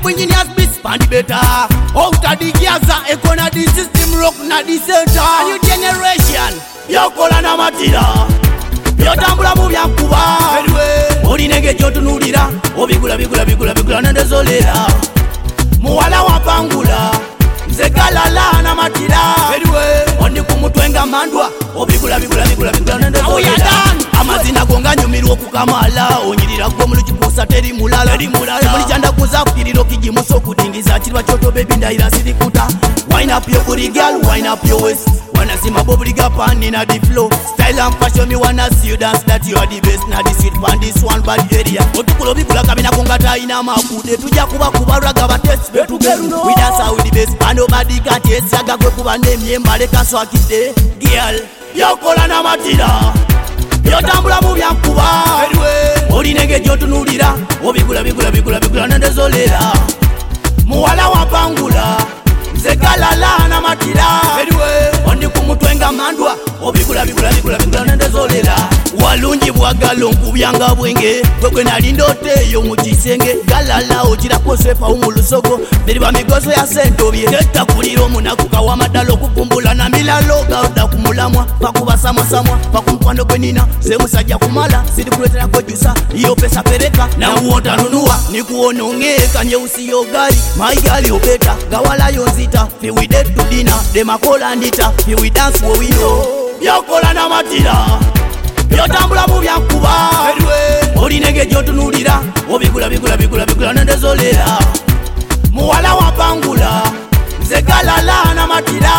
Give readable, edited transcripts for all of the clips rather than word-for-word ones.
engineers beats pandi better. Out of the Gaza, economy the system rock na the center. New generation, yokola na matira. Yotambula mu byankuba. Olinenge kyotunulira, obigula nendezolera. Muwala wapangula, nze galala na matira. Ondi kumutwenga mandwa, obigula nendezolera. Amazina gonga nyumirwa okukamala, onyirira gwo mu lukipusa teri mulala. Muli chanda kuza kukiriro kijimuso okudingiza kirwa kyoto baby ndaira sirikuta. Wine up your booty girl, wine up your waist. Wanna see my bubble gap and inna the flow. Style and fashion, me wanna see you dance. That you are the best. Na the sweet pan this one bad area. Otukulo bikula kabina kongata ina makude. Tuja kuba raga ba test betu beru. We dance out the best. And nobody can taste. Yaga kwe kuba name yemba leka swakite. Girl, yokola na matira. Yotambula mu byankuba. Olinenge kyotunulira. Obigula nendezolera. Muwala wapangula, nze galala na matira. Ondi kumutwenga mandwa, obigula nendezolera. Walungi bwagalo nkubyanga bwenge, gwekwe nali ndoteyo mu kisenge. Galala ogirako sepa umulusogo, biriba migozo ya sentobye. Teta kulira omunaku kawa madalo okukumbula na milalo gauda kumulamwa. Pakuba samwa, pakumukwano gwenina, se musajja kumala. Sidi kuletera kojusa, iyo pesa pereka. Na uota nunua, nikuone ongeka nyeusi yo gari. My girl you better, gawala yo nzita. Fi we dead to dinner, dem akola ndita. Fi we dance wo we know. Yokola na matira. Yotambula mu byankuba. Olinenge kyotunulira. Obigula nendezolera. Muwala wapangula, nze galala na matira.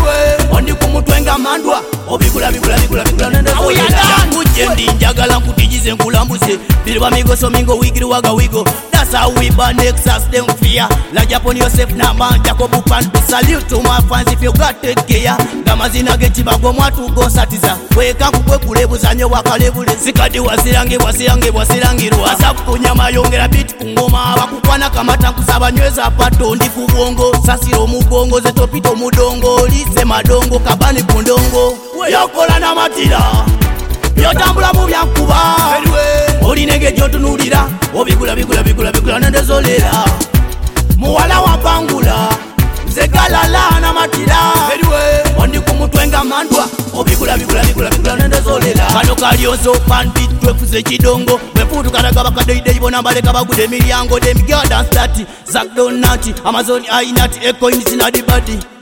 Ondi kumutwenga mandwa, obigula nendezolera. Kujendi njagala nkutijize nkulambuze. Biriba migoso mingo wigiri waga wigo. That's how we burn Nexus them fear. Like upon yourself na man Jacob Pan. Salute to my fans if you got take care. Gamazina gechibago mwatu go satiza. Weka kukwe kulebuza nyo wakalebule. Sikadi wasirangirwa. Asabu kunyama yongera beat kungoma. Wakukwana kamata kusaba nyweza pato ndi kubongo. Sasiro mugongo zetopito mudongo. Lise madongo kabani kundongo. Yokola na matira. Yotambula mu byankuba. Olinenge kyotunulira. Obigula nendezolera. Muwala wapangula, nze galala na matira. Ondi kumutwenga mandwa, obigula nendezolera. Kano kalyozo pandi twefuze kidongo. Befutu karaga bakadeide ibona baleka bagude milyango. Dem girl dance that Zack Donati, Amazon I not echo in the body.